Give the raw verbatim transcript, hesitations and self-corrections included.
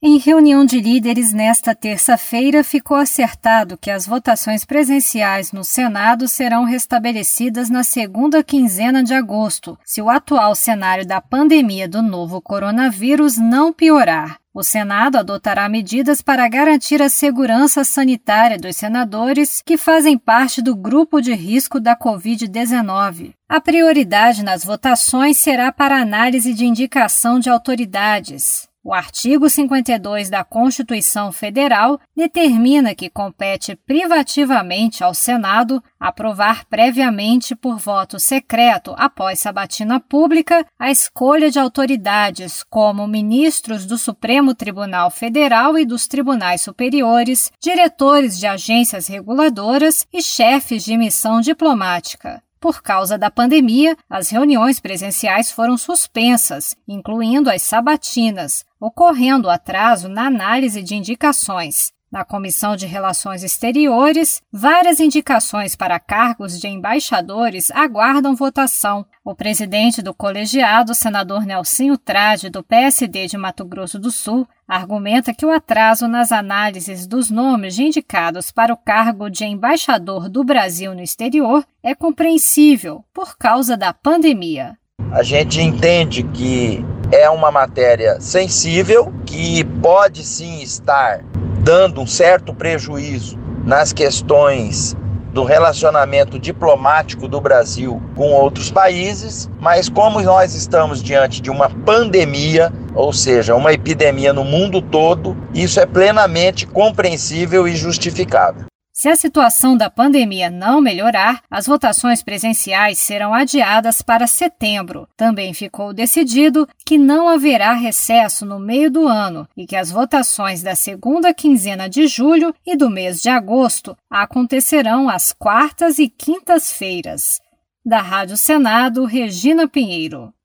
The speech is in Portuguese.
Em reunião de líderes nesta terça-feira, ficou acertado que as votações presenciais no Senado serão restabelecidas na segunda quinzena de agosto, se o atual cenário da pandemia do novo coronavírus não piorar. O Senado adotará medidas para garantir a segurança sanitária dos senadores que fazem parte do grupo de risco da covid dezenove. A prioridade nas votações será para análise de indicação de autoridades. O artigo cinquenta e dois da Constituição Federal determina que compete privativamente ao Senado aprovar previamente por voto secreto após sabatina pública a escolha de autoridades como ministros do Supremo Tribunal Federal e dos tribunais superiores, diretores de agências reguladoras e chefes de missão diplomática. Por causa da pandemia, as reuniões presenciais foram suspensas, incluindo as sabatinas, ocorrendo atraso na análise de indicações. Na Comissão de Relações Exteriores, várias indicações para cargos de embaixadores aguardam votação. O presidente do colegiado, senador Nelsinho Trade, do P S D de Mato Grosso do Sul, argumenta que o atraso nas análises dos nomes de indicados para o cargo de embaixador do Brasil no exterior é compreensível por causa da pandemia. A gente entende que é uma matéria sensível, que pode sim estar dando um certo prejuízo nas questões do relacionamento diplomático do Brasil com outros países, mas como nós estamos diante de uma pandemia, ou seja, uma epidemia no mundo todo, isso é plenamente compreensível e justificável. Se a situação da pandemia não melhorar, as votações presenciais serão adiadas para setembro. Também ficou decidido que não haverá recesso no meio do ano e que as votações da segunda quinzena de julho e do mês de agosto acontecerão às quartas e quintas-feiras. Da Rádio Senado, Regina Pinheiro.